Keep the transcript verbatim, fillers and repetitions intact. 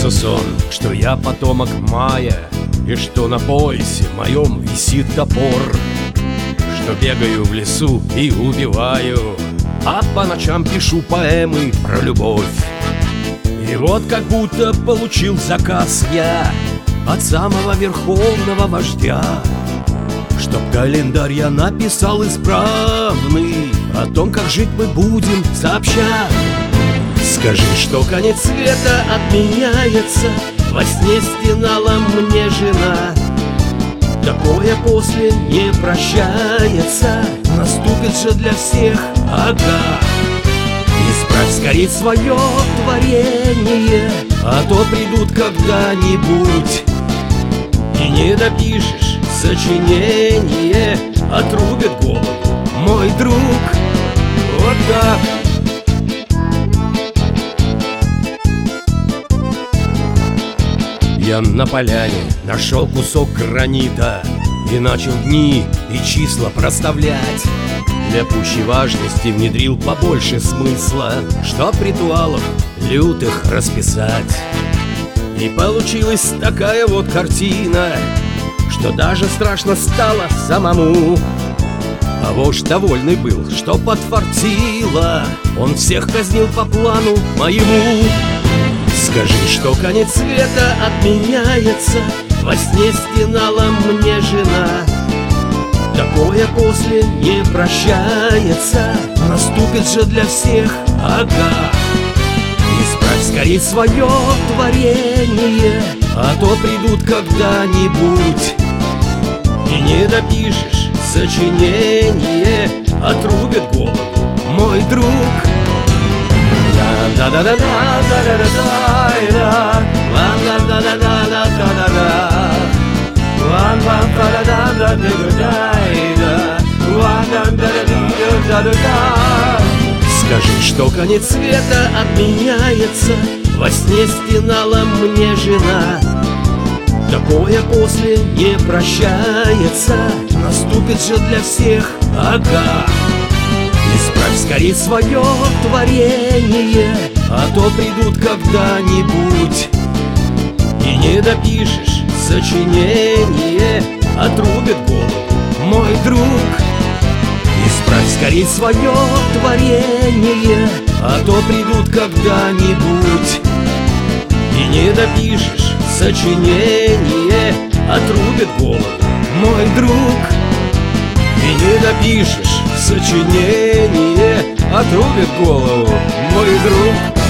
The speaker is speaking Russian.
снится сон, что я потомок мая, и что на поясе моем висит топор, что бегаю в лесу и убиваю, а по ночам пишу поэмы про любовь. И вот как будто получил заказ я от самого верховного вождя, чтоб календарь я написал исправный о том, как жить мы будем сообща. Скажи, что конец света отменяется, во сне стенала мне жена. Такое после не прощается, наступит же для всех, ага. Исправь скорей свое творение, а то придут когда-нибудь и не допишешь сочинение, отрубит голову мой друг. Вот так. Я на поляне нашел кусок гранита и начал дни и числа проставлять. Для пущей важности внедрил побольше смысла, чтоб ритуалов лютых расписать. И получилась такая вот картина, что даже страшно стало самому. А вождь довольный был, что подфартило, он всех казнил по плану моему. Скажи, что конец света отменяется, во сне стенала мне жена. Такое после не прощается, наступит же для всех, ага. Исправь скорей свое творение, а то придут когда-нибудь и не допишешь сочинение, отрубит голову мой друг. Скажи, что конец света отменяется, во сне стенала мне жена. Такое после не прощается, наступит же для всех, ага. Исправь скорей свое творение, а то придут когда-нибудь и не допишешь сочинение, отрубит голову мой друг. Исправь скорей свое творение, а то придут когда-нибудь и не допишешь сочинение, отрубит голову мой друг. И не допишешь сочинение, отрубит голову мой друг.